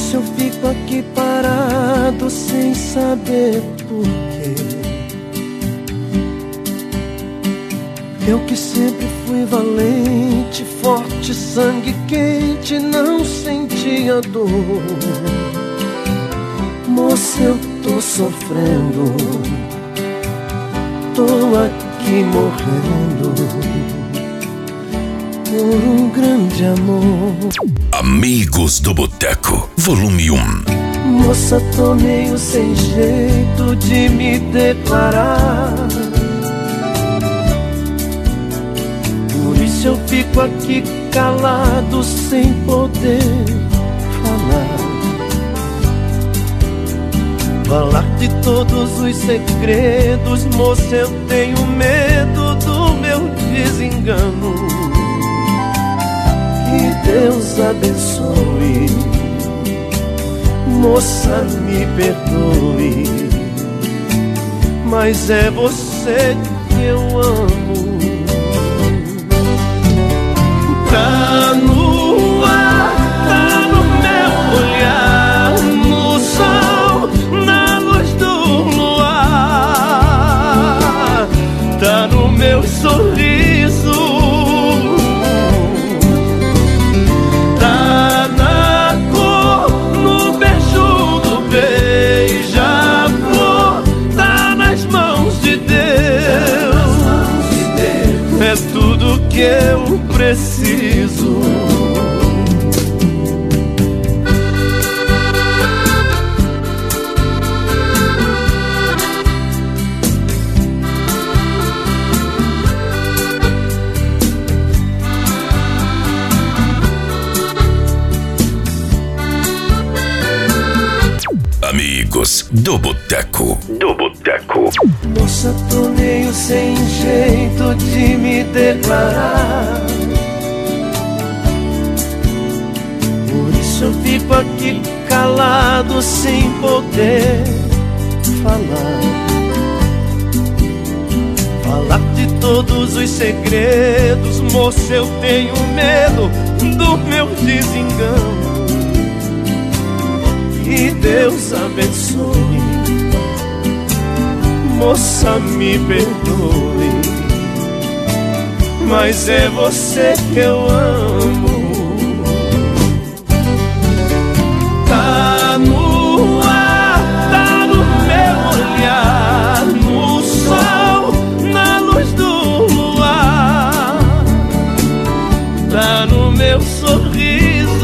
isso eu fico aqui parado sem saber porquê. Eu que sempre fui valente, forte, sangue quente, não sentia dor. Moça, eu tô sofrendo, tô aqui morrendo por um grande amor. Amigos do Boteco, volume 1. Moça, tô meio sem jeito de me declarar, por isso eu fico aqui calado sem poder falar. Falar de todos os segredos, moça, eu tenho medo do meu desengano. Que Deus abençoe, moça, me perdoe, mas é você que eu amo. Tá no ar, tá no meu olhar, no sol, na luz do luar, tá no meu sorriso, tá na cor, no beijo do beija-flor, tá nas mãos de Deus, é tudo que eu preciso. Amigos do Boteco. Moça, tô meio sem jeito de me declarar, por isso eu fico aqui calado sem poder falar. Falar de todos os segredos, moça, eu tenho medo do meu desengano. Que Deus abençoe, moça, me perdoe, mas é você que eu amo. Tá no ar, tá no meu olhar, no sol, na luz do luar, tá no meu sorriso,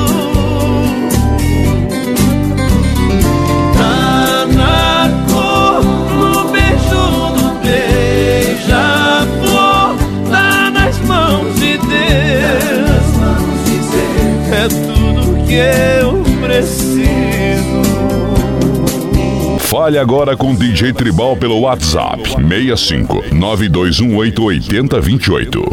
tá na cor, no beijo do beija-flor, tá nas mãos de Deus, é tudo que eu preciso. Fale agora com DJ Tribal pelo WhatsApp 65 921 880 28.